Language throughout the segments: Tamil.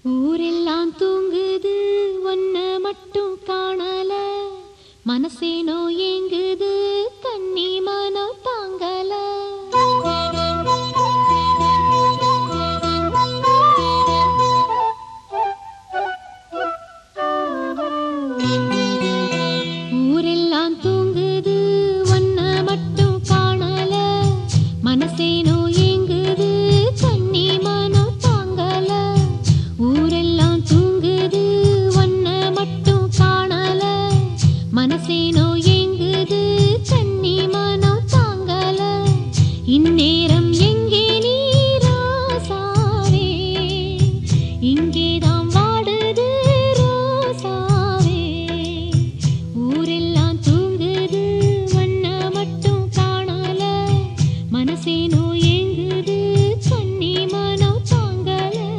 ஊரெல்லாம் தூங்குது ஒன்ன மட்டும் காணல மனசேனோ ஏங்குது கண்ணி மனோ தாங்கல ஊரெல்லாம் தூங்குது ஒன்ன மட்டும் காணல மனசேனோ ஏங்குது கண்ணி மனோ தாங்கல ஊரெல்லாம் தூங்குது ஒன்ன மட்டும் காணல மனசேனோ ஏங்குது கண்ணி மனோ தாங்கல இந்நேரம் எங்கே நீ ராசாவே இங்கேதான் வாடுது ரோசாவே ஊரெல்லாம் தூங்குது ஒன்ன மட்டும் காணல மனசேனோ ஏங்குது கண்ணி மனோ தாங்கல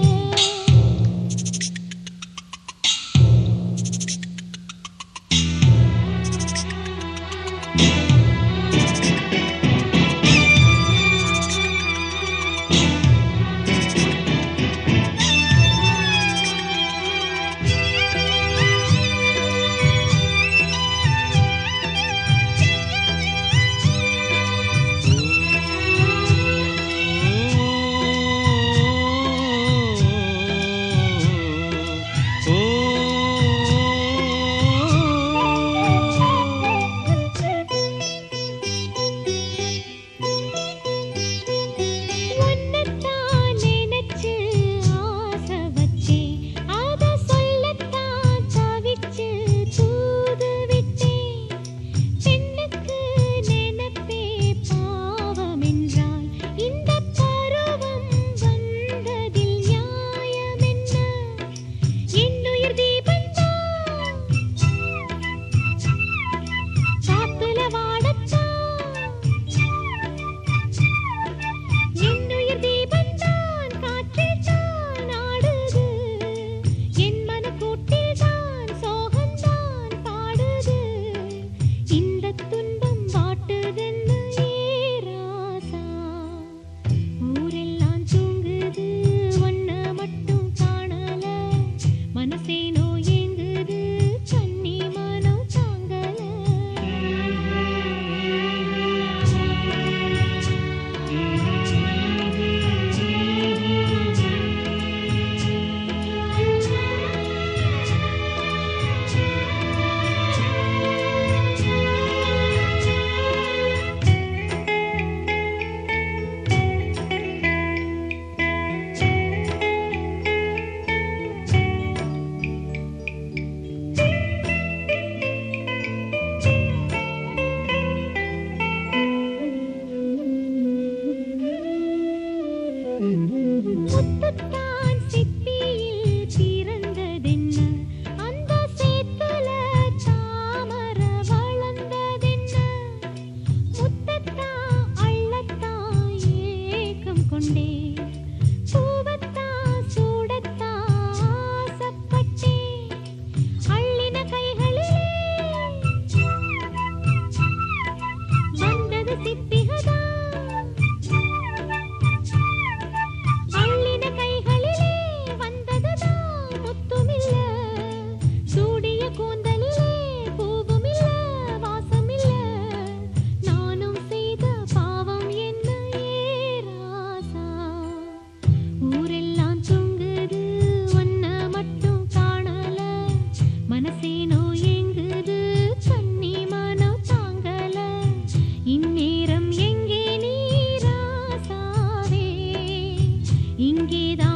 முத்துத்தான் சிப்பியில் பிறந்ததென்ன அந்த சேத்துல தாமர வளர்ந்ததென்ன முத்தத்தான் அள்ளத்தான் ஏக்கம் கொண்டே பூவத்தான் சூடத்தான் ஆசைப்பட்டே அள்ளின கைகளிலே வந்தது சிப்பிகதான் மனசேனோ ஏங்குது கண்ணி மனோ தாங்கல இந்நேரம் எங்கே நீ ராசாவே இங்கேதான்